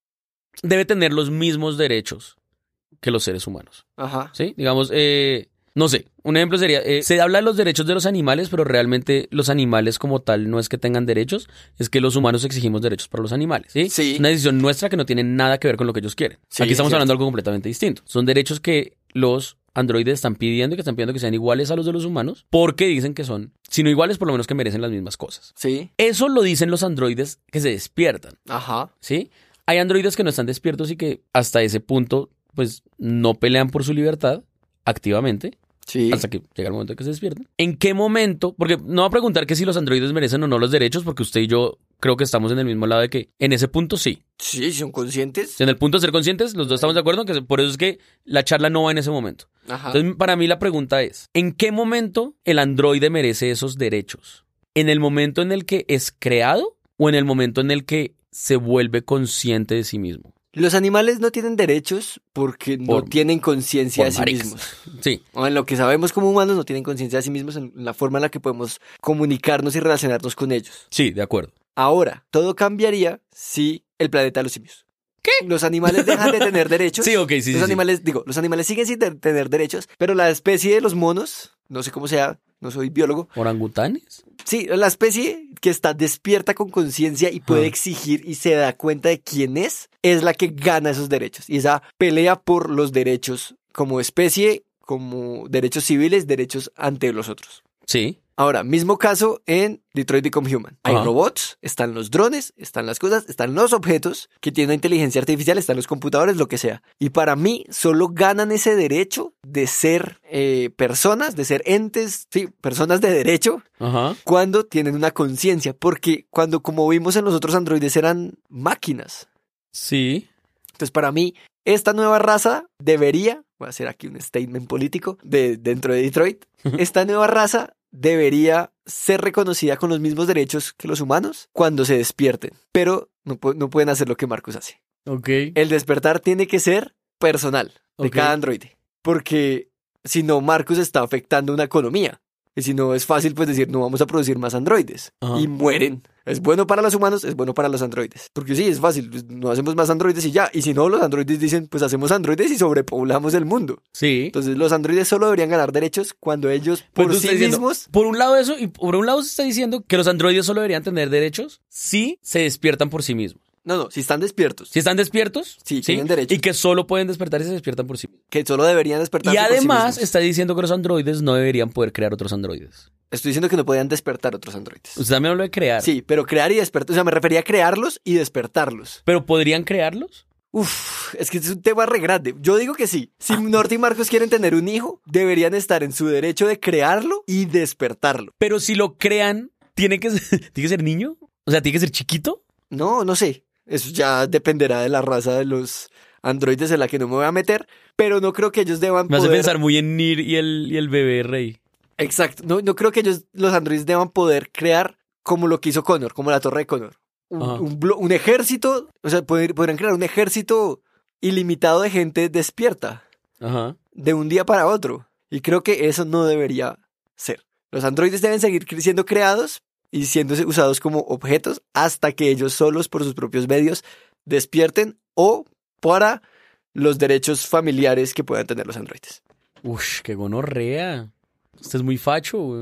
A: debe tener los mismos derechos que los seres humanos.
B: Ajá.
A: ¿Sí? Digamos, eh, no sé, un ejemplo sería, eh, se habla de los derechos de los animales, pero realmente los animales como tal no es que tengan derechos, es que los humanos exigimos derechos para los animales, ¿sí?
B: Sí.
A: Es una decisión nuestra que no tiene nada que ver con lo que ellos quieren.
B: Sí,
A: Aquí estamos
B: cierto.
A: hablando de algo completamente distinto. Son derechos que los androides están pidiendo y que están pidiendo que sean iguales a los de los humanos, porque dicen que son, si no iguales, por lo menos que merecen las mismas cosas.
B: Sí.
A: Eso lo dicen los androides que se despiertan,
B: Ajá.
A: ¿sí? Hay androides que no están despiertos y que hasta ese punto, pues, no pelean por su libertad activamente,
B: Sí.
A: hasta que llega el momento en que se despierten. ¿En qué momento? Porque no va a preguntar que si los androides merecen o no los derechos, porque usted y yo creo que estamos en el mismo lado de que en ese punto sí.
B: Sí, son conscientes.
A: En el punto de ser conscientes, los dos estamos de acuerdo, que por eso es que la charla no va en ese momento.
B: Ajá.
A: Entonces, para mí la pregunta es, ¿en qué momento el androide merece esos derechos? ¿En el momento en el que es creado o en el momento en el que se vuelve consciente de sí mismo?
B: Los animales no tienen derechos porque no
A: Por-
B: tienen conciencia de
A: por
B: sí
A: maricas.
B: mismos.
A: Sí,
B: O en lo que sabemos como humanos no tienen conciencia de sí mismos en la forma en la que podemos comunicarnos y relacionarnos con ellos.
A: sí, de acuerdo.
B: Ahora, todo cambiaría si el planeta de los simios. ¿Qué? Los animales dejan de tener derechos.
A: Sí, ok, sí, sí,
B: Los
A: sí.
B: animales, digo, los animales siguen sin te- tener derechos, pero la especie de los monos, no sé cómo sea, no soy biólogo.
A: ¿Orangutanes?
B: Sí, la especie que está despierta con conciencia y puede
A: Ah.
B: exigir y se da cuenta de quién es, es la que gana esos derechos. Y esa pelea por los derechos como especie, como derechos civiles, derechos ante los otros.
A: Sí.
B: Ahora, mismo caso en Detroit Become Human. Hay
A: Ajá.
B: robots, están los drones, están las cosas, están los objetos que tienen una inteligencia artificial, están los computadores, lo que sea. Y para mí, solo ganan ese derecho de ser eh, personas, de ser entes, sí, personas de derecho,
A: Ajá.
B: cuando tienen una conciencia. Porque cuando, como vimos en los otros androides, eran máquinas.
A: Sí.
B: Entonces, para mí, esta nueva raza debería, voy a hacer aquí un statement político de, dentro de Detroit, esta nueva raza debería ser reconocida con los mismos derechos que los humanos cuando se despierten. Pero no, pu- no pueden hacer lo que Marcus hace.
A: Ok.
B: El despertar tiene que ser personal de
A: Ok.
B: cada androide. Porque si no, Marcus está afectando una economía. Y si no, es fácil pues decir, no vamos a producir más androides.
A: Ajá.
B: Y mueren. Es bueno para los humanos, es bueno para los androides. Porque sí, es fácil, pues, no hacemos más androides y ya. Y si no, los androides dicen, pues hacemos androides y sobrepoblamos el mundo.
A: Sí.
B: Entonces los androides solo deberían ganar derechos cuando ellos
A: Pues
B: por
A: tú
B: sí
A: estás diciendo,
B: mismos...
A: por un lado eso, y por un lado se está diciendo que los androides solo deberían tener derechos si se despiertan por sí mismos.
B: No, no, si están despiertos.
A: Si están despiertos,
B: Sí, tienen derechos.
A: y que solo pueden despertar y se despiertan por sí mismos.
B: Que solo deberían despertar.
A: Y además está diciendo que los androides no deberían poder crear otros androides.
B: Estoy diciendo que no podían despertar otros androides.
A: Usted también habló de crear.
B: Sí, pero crear y despertar. O sea, me refería a crearlos y despertarlos.
A: ¿Pero podrían crearlos?
B: Uf, es que es un tema re grande. Yo digo que sí. Si Norte y Marcos quieren tener un hijo, deberían estar en su derecho de crearlo y despertarlo.
A: Pero si lo crean, ¿tiene que ser, ¿tiene que ser niño? O sea, ¿tiene que ser chiquito?
B: No, no sé. Eso ya dependerá de la raza de los androides en la que no me voy a meter. Pero no creo que ellos deban
A: Me hace
B: poder...
A: pensar muy en Nir y el, y el bebé rey.
B: Exacto. No, no creo que ellos, los androides, deban poder crear como lo que hizo Connor, como la Torre de Connor. Un,
A: Ajá.
B: un blo- un ejército, o sea, poder- podrían crear un ejército ilimitado de gente despierta
A: Ajá.
B: de un día para otro. Y creo que eso no debería ser. Los androides deben seguir cre- siendo creados y siendo usados como objetos hasta que ellos solos, por sus propios medios, despierten o para los derechos familiares que puedan tener los androides.
A: Ush, qué gonorrea. Usted es muy facho, güey.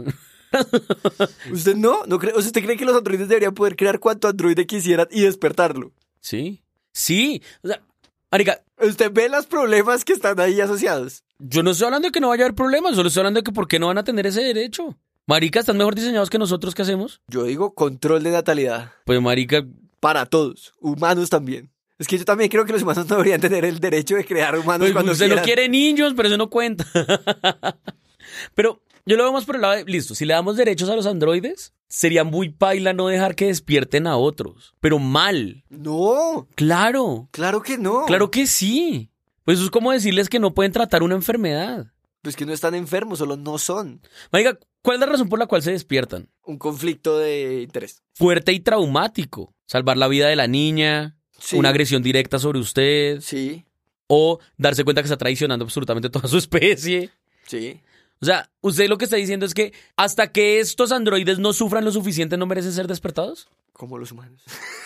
B: ¿Usted no? ¿No cree? O sea, ¿usted cree que los androides deberían poder crear cuanto androide quisieran y despertarlo?
A: Sí, sí. O sea, marica,
B: ¿Usted ve los problemas que están ahí asociados?
A: yo no estoy hablando de que no vaya a haber problemas, solo estoy hablando de que por qué no van a tener ese derecho. Marica, ¿están mejor diseñados que nosotros? ¿Qué hacemos?
B: Yo digo control de natalidad.
A: Pues marica,
B: Para todos. Humanos también. Es que yo también creo que los humanos no deberían tener el derecho de crear humanos
A: pues
B: cuando
A: usted
B: quieran.
A: no quiere niños, pero eso no cuenta. Pero yo lo veo más por el lado de, listo, si le damos derechos a los androides, sería muy paila no dejar que despierten a otros. Pero mal.
B: No,
A: Claro,
B: claro que no.
A: claro que sí. Pues eso es como decirles que no pueden tratar una enfermedad.
B: Pues que no están enfermos, solo no son.
A: Marica, ¿cuál es la razón por la cual se despiertan?
B: Un conflicto de interés.
A: Fuerte y traumático. Salvar la vida de la niña,
B: Sí.
A: una agresión directa sobre usted,
B: Sí,
A: o darse cuenta que está traicionando absolutamente toda su especie.
B: sí.
A: O sea, usted lo que está diciendo es que hasta que estos androides no sufran lo suficiente no merecen ser despertados.
B: Como los humanos.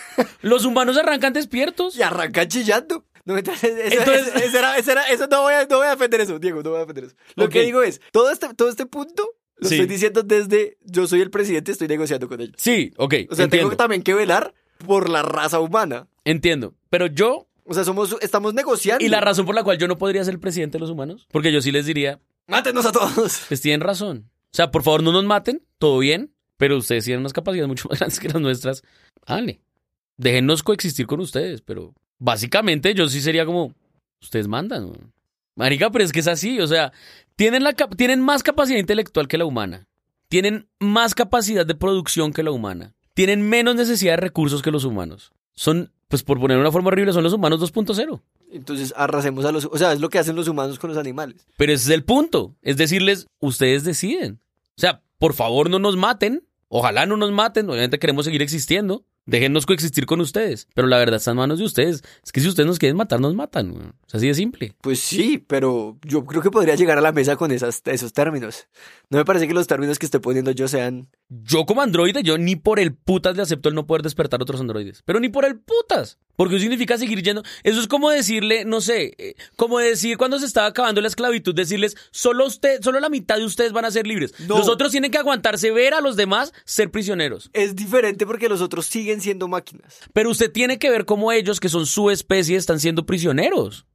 A: Los humanos arrancan despiertos.
B: Y arrancan chillando. No, entonces, eso,
A: Entonces-
B: eso- eso era, eso era- eso no voy a, no voy a defender eso, Diego, no voy a defender eso. Lo
A: Ok.
B: que digo es, todo este, todo este punto lo
A: Sí.
B: estoy diciendo desde yo soy el presidente, estoy negociando con ellos.
A: Sí, ok,
B: O sea,
A: entiendo,
B: tengo también que velar por la raza humana.
A: entiendo. Pero yo,
B: O sea, somos, estamos negociando.
A: y la razón por la cual yo no podría ser el presidente de los humanos, porque yo sí les diría,
B: Mátenos a todos.
A: pues tienen razón. O sea, por favor no nos maten, todo bien, pero ustedes tienen unas capacidades mucho más grandes que las nuestras. Dale, déjennos coexistir con ustedes, pero básicamente yo sí sería como, ustedes mandan, ¿no? Marica, pero es que es así, o sea, tienen, la, cap- tienen más capacidad intelectual que la humana, tienen más capacidad de producción que la humana, tienen menos necesidad de recursos que los humanos. Son, pues por poner una forma horrible, son los humanos dos punto cero.
B: Entonces arrasemos a los... O sea, es lo que hacen los humanos con los animales.
A: Pero ese es el punto. Es decirles, ustedes deciden. O sea, por favor no nos maten. Ojalá no nos maten. Obviamente queremos seguir existiendo. Déjennos coexistir con ustedes. Pero la verdad está en manos de ustedes. Es que si ustedes nos quieren matar, nos matan. Güey. Es así de simple.
B: Pues sí, pero yo creo que podría llegar a la mesa con esas, esos términos. No me parece que los términos que esté poniendo yo sean...
A: Yo como androide, yo ni por el putas le acepto el no poder despertar otros androides. Pero ni por el putas. Porque eso significa seguir yendo. Eso es como decirle, no sé, eh, como decir cuando se estaba acabando la esclavitud, decirles, solo usted, solo la mitad de ustedes van a ser libres.
B: No.
A: Los otros tienen que aguantarse ver a los demás ser prisioneros.
B: Es diferente porque los otros siguen siendo máquinas.
A: Pero usted tiene que ver cómo ellos, que son su especie, están siendo prisioneros.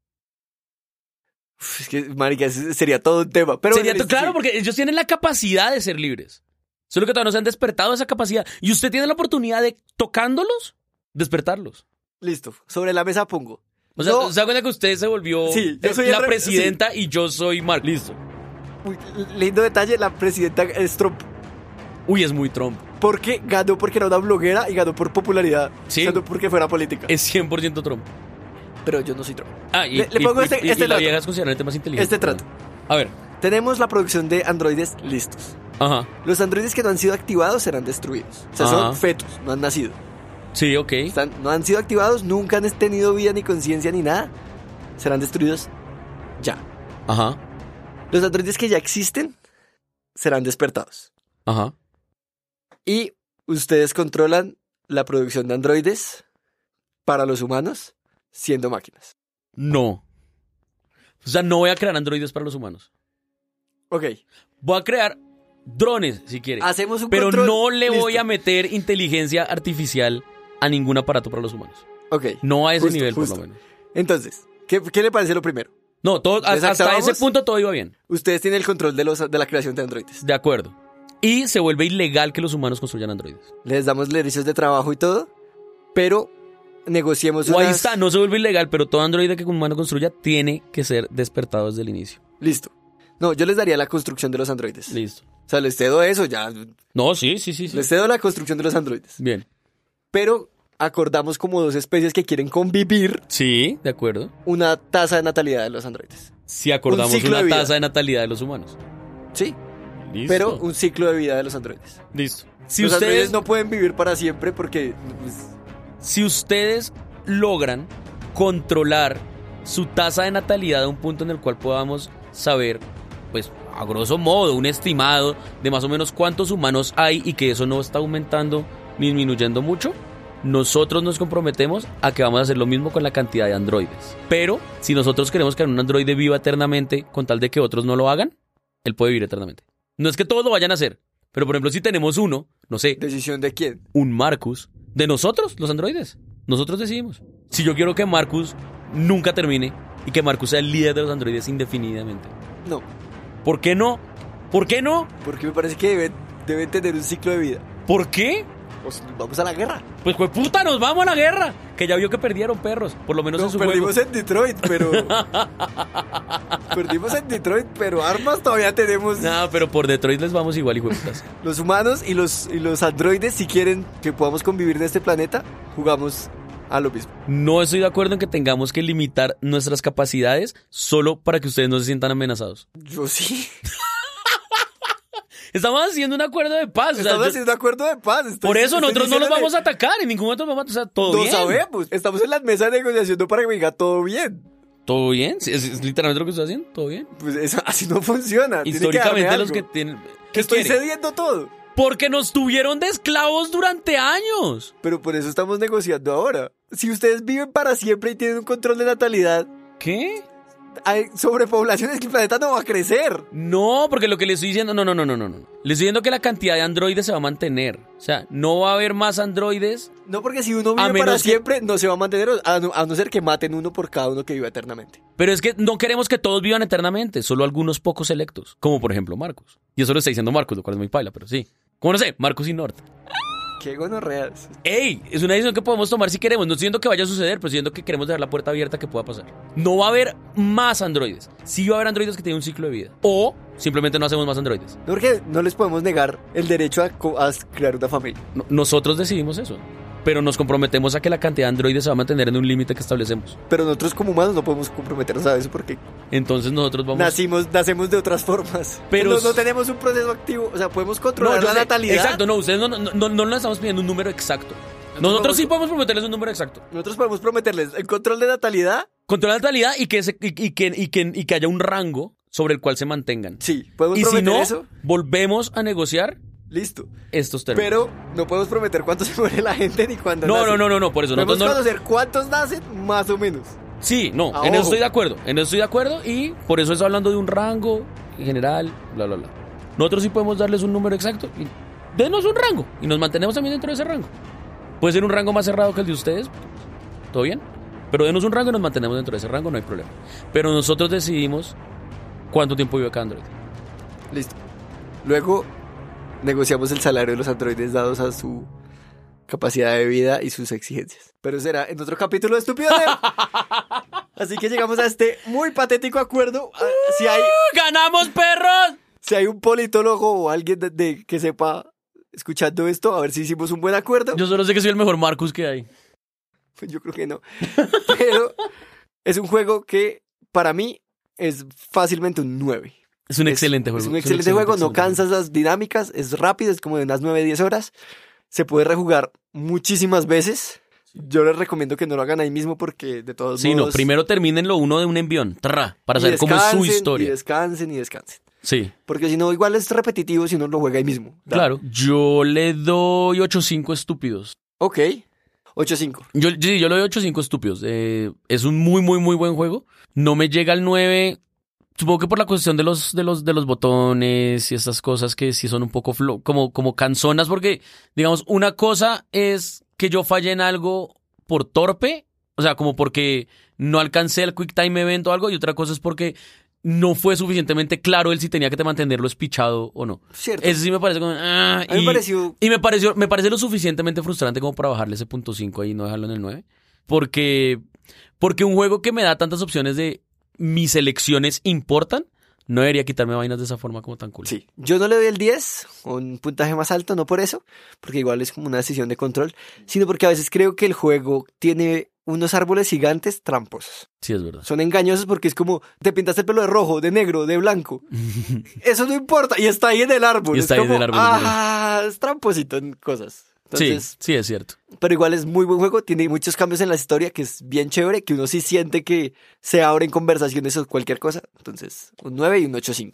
B: Uf, es que, marica, ese sería todo un tema. Pero
A: Sería
B: bueno,
A: to- claro,
B: sí.
A: porque ellos tienen la capacidad de ser libres. Solo que todavía no se han despertado esa capacidad. Y usted tiene la oportunidad de, tocándolos, despertarlos.
B: Listo, sobre la mesa pongo.
A: O sea,
B: No,
A: ¿se da cuenta que usted se volvió
B: Sí, yo
A: eh,
B: soy el
A: la
B: re-
A: presidenta y yo soy Mark? Listo.
B: uy, lindo detalle, la presidenta es Trump.
A: Uy, es muy Trump.
B: Porque ganó porque era una bloguera y ganó por popularidad.
A: Sí.
B: Ganó porque fuera política.
A: Es cien por ciento Trump.
B: Pero yo no soy Trump.
A: Ah, y,
B: Le- le
A: y-
B: pongo
A: y-
B: este-
A: y-
B: este
A: y la
B: trato.
A: vieja es considerablemente más inteligente.
B: Este trato.
A: A ver.
B: Tenemos la producción de androides listos.
A: Ajá.
B: Los androides que no han sido activados serán destruidos. O sea,
A: Ajá.
B: son fetos, no han nacido.
A: Sí, ok.
B: Están, no han sido activados, nunca han tenido vida ni conciencia ni nada. Serán destruidos ya.
A: Ajá.
B: Los androides que ya existen serán despertados.
A: Ajá.
B: Y ustedes controlan la producción de androides para los humanos siendo máquinas.
A: No. O sea, no voy a crear androides para los humanos.
B: Ok.
A: Voy a crear drones, si quiere.
B: Hacemos un
A: Pero
B: control.
A: no le voy
B: Listo.
A: a meter inteligencia artificial a ningún aparato para los humanos.
B: Ok.
A: No a ese
B: Justo,
A: nivel,
B: justo.
A: por lo menos.
B: Entonces, ¿qué, qué le parece lo primero?
A: No, todo,
B: ¿Les
A: hasta
B: acabamos?
A: ese punto todo iba bien.
B: Ustedes tienen el control de, los, de la creación de androides.
A: De acuerdo. Y se vuelve ilegal que los humanos construyan androides.
B: Les damos derechos de trabajo y todo, pero negociemos
A: O ahí
B: unas-
A: está, no se vuelve ilegal, pero todo androide que un humano construya tiene que ser despertado desde el inicio.
B: Listo. No, yo les daría la construcción de los androides.
A: Listo.
B: O sea, les cedo eso, ya.
A: No, sí, sí, sí. sí.
B: Les cedo la construcción de los androides.
A: Bien.
B: Pero acordamos como dos especies que quieren convivir
A: Sí, de acuerdo.
B: una tasa de natalidad de los androides.
A: Si acordamos
B: Un ciclo
A: una
B: de vida.
A: tasa de natalidad de los humanos.
B: Sí,
A: Listo.
B: pero un ciclo de vida de los androides.
A: Listo. Si
B: los
A: ustedes,
B: androides no pueden vivir para siempre porque... pues,
A: si ustedes logran controlar su tasa de natalidad a un punto en el cual podamos saber, pues, a grosso modo, un estimado de más o menos cuántos humanos hay y que eso no está aumentando ni disminuyendo mucho, nosotros nos comprometemos a que vamos a hacer lo mismo con la cantidad de androides. Pero si nosotros queremos que un androide viva eternamente con tal de que otros no lo hagan, él puede vivir eternamente. No es que todos lo vayan a hacer, Pero, por ejemplo, si tenemos uno, no sé,
B: ¿Decisión de quién?
A: un Marcus, de nosotros, los androides. Nosotros decidimos. Si yo quiero que Marcus nunca termine y que Marcus sea el líder de los androides indefinidamente.
B: No,
A: ¿Por qué no? ¿Por qué no?
B: porque me parece que deben, deben tener un ciclo de vida.
A: ¿Por qué?
B: Pues vamos a la guerra.
A: Pues, pues puta, nos vamos a la guerra. Que ya vio que perdieron perros, por lo menos
B: No,
A: en su
B: perdimos
A: juego.
B: en Detroit, pero... perdimos en Detroit, pero armas todavía tenemos.
A: No, pero por Detroit les vamos igual, hijo de putas.
B: Los humanos y los, y los androides, si quieren que podamos convivir en este planeta, jugamos a lo mismo.
A: No estoy de acuerdo en que tengamos que limitar nuestras capacidades solo para que ustedes no se sientan amenazados.
B: Yo sí.
A: Estamos haciendo un acuerdo de paz. o sea,
B: Estamos
A: yo-
B: haciendo acuerdo de paz. Estoy-
A: por eso
B: estoy
A: nosotros no los
B: diciéndole,
A: vamos a atacar, en ningún momento nos vamos a atacar. O sea, todo
B: No
A: bien.
B: sabemos. Estamos en las mesas de negociación no para que me diga todo bien.
A: ¿Todo bien? Sí, Es, es literalmente lo que estoy haciendo, todo bien.
B: Pues eso así no funciona. Tiene que
A: Históricamente
B: darme
A: los que
B: algo.
A: tienen... ¿Qué
B: Estoy
A: quiere?
B: cediendo todo.
A: Porque nos tuvieron de esclavos durante años.
B: Pero por eso estamos negociando ahora. Si ustedes viven para siempre y tienen un control de natalidad,
A: ¿Qué?
B: hay sobrepoblación, es que el planeta no va a crecer.
A: No, porque lo que le estoy diciendo, no, no, no, no, no, no. Le estoy diciendo que la cantidad de androides se va a mantener. O sea, no va a haber más androides.
B: No, porque si uno vive
A: A menos
B: para
A: que-
B: siempre, no se va a mantener, a no, a no ser que maten uno por cada uno que viva eternamente.
A: Pero es que no queremos que todos vivan eternamente, solo algunos pocos selectos. Como por ejemplo Marcus. Y eso lo está diciendo Marcus, lo cual es muy paila, pero sí. Como no sé, Marcus y North.
B: Qué gonorreas.
A: ¡Ey! Es una decisión que podemos tomar si queremos. No estoy diciendo que vaya a suceder, pero estoy diciendo que queremos dejar la puerta abierta que pueda pasar. No va a haber más androides. Sí va a haber androides que tienen un ciclo de vida. O simplemente no hacemos más androides.
B: No, porque no les podemos negar el derecho a, co- a crear una familia.
A: No- nosotros decidimos eso. Pero nos comprometemos a que la cantidad de androides se va a mantener en un límite que establecemos.
B: Pero nosotros como humanos no podemos comprometernos a eso porque
A: Entonces nosotros vamos...
B: nacimos, nacemos de otras formas.
A: Pero
B: no,
A: s-
B: no tenemos un proceso activo. O sea, podemos
A: No,
B: controlar
A: yo
B: la
A: sé.
B: natalidad.
A: Exacto, no, ustedes no, no, no, no le estamos pidiendo un número exacto. Nosotros
B: podemos-
A: sí podemos prometerles un número exacto.
B: Nosotros podemos prometerles el control de natalidad.
A: Controlar la natalidad y que, se- y, y que, y, que, y que haya un rango sobre el cual se mantengan.
B: Sí, podemos
A: Y si
B: prometer
A: no,
B: eso.
A: volvemos a negociar
B: Listo.
A: estos términos.
B: Pero no podemos prometer cuánto se muere la gente ni cuándo
A: no,
B: nace.
A: no, no, no, no, por eso.
B: Podemos
A: Nosotros no...
B: conocer cuántos nacen, más o menos.
A: Sí, no,
B: Ah,
A: en eso
B: ojo.
A: estoy de acuerdo. En eso estoy de acuerdo y por eso estoy hablando de un rango en general, bla, bla, bla. Nosotros sí podemos darles un número exacto. Y denos un rango y nos mantenemos también dentro de ese rango. Puede ser un rango más cerrado que el de ustedes. ¿Todo bien? Pero denos un rango y nos mantenemos dentro de ese rango, no hay problema. Pero nosotros decidimos cuánto tiempo vive cada androide.
B: Listo. Luego negociamos el salario de los androides dados a su capacidad de vida y sus exigencias. Pero será en otro capítulo de Estúpido Nerd. Así que llegamos a este muy patético acuerdo. Ah, Si hay,
A: ¡Ganamos, perros!
B: si hay un politólogo o alguien de, de- que sepa escuchando esto, a ver si hicimos un buen acuerdo.
A: Yo solo sé que soy el mejor Marcus que hay.
B: Yo creo que no. Pero es un juego que para mí es fácilmente un nueve.
A: Es un
B: Es-
A: excelente juego.
B: Es un excelente juego, no
A: excelente
B: cansas las dinámicas, es rápido, es como de unas nueve diez horas. Se puede rejugar muchísimas veces. Yo les recomiendo que no lo hagan ahí mismo porque de todos
A: Sí, no,
B: modos...
A: primero termínenlo uno de un envión, tra, para
B: y
A: saber cómo es su
B: descansen, Y
A: historia.
B: descansen y descansen.
A: Sí,
B: Porque si no, igual es repetitivo si uno lo juega ahí mismo. Da-
A: claro. Yo le doy ocho cinco estúpidos.
B: Ok. ocho cinco.
A: Yo, yo, yo le doy ocho cinco estúpidos. Eh, es un muy, muy, muy buen juego. No me llega al nueve. Supongo que por la cuestión de los, de los, de los botones y esas cosas que sí son un poco flo- como, como canzonas, porque, digamos, una cosa es que yo falle en algo por torpe, o sea, como porque no alcancé el Quick Time Event o algo, y otra cosa es porque no fue suficientemente claro él si tenía que mantenerlo espichado o no.
B: Cierto.
A: Eso sí me parece como... ah,
B: A mí me
A: y-
B: pareció...
A: y me pareció, me parece lo suficientemente frustrante como para bajarle ese punto cinco ahí y no dejarlo en el nueve. Porque, porque un juego que me da tantas opciones de mis elecciones importan, no debería quitarme vainas de esa forma como tan cool.
B: Sí, yo no le doy el diez, un puntaje más alto, no por eso, porque igual es como una decisión de control, sino porque a veces creo que el juego tiene unos árboles gigantes tramposos.
A: Sí, es verdad.
B: Son engañosos porque es como, te pintaste el pelo de rojo, de negro, de blanco. Eso no importa, y está ahí en el árbol.
A: Y está
B: es
A: ahí en
B: como,
A: el árbol, es verdad.
B: ah, es tramposito en cosas. Entonces,
A: sí, sí, es cierto.
B: pero igual es muy buen juego, tiene muchos cambios en la historia que es bien chévere, que uno sí siente que se abren conversaciones o cualquier cosa. Entonces, un nueve y un ocho cinco.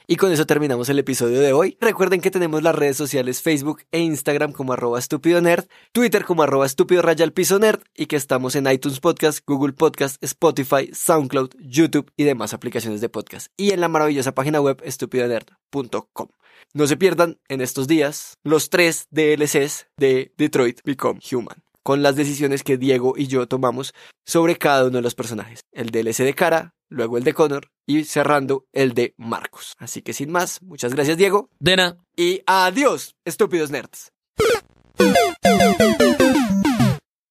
B: Y con eso terminamos el episodio de hoy. Recuerden que tenemos las redes sociales Facebook e Instagram como arroba estúpido nerd, Twitter como arroba estúpido raya al piso nerd y que estamos en iTunes Podcast, Google Podcast, Spotify, SoundCloud, YouTube y demás aplicaciones de podcast. Y en la maravillosa página web estúpido nerd punto com. No se pierdan en estos días los tres D L Cs de Detroit Become Human, con las decisiones que Diego y yo tomamos sobre cada uno de los personajes. El D L C de Kara, luego el de Connor y cerrando el de Marcus. Así que sin más, muchas gracias Diego.
A: Dena.
B: Y adiós, estúpidos nerds.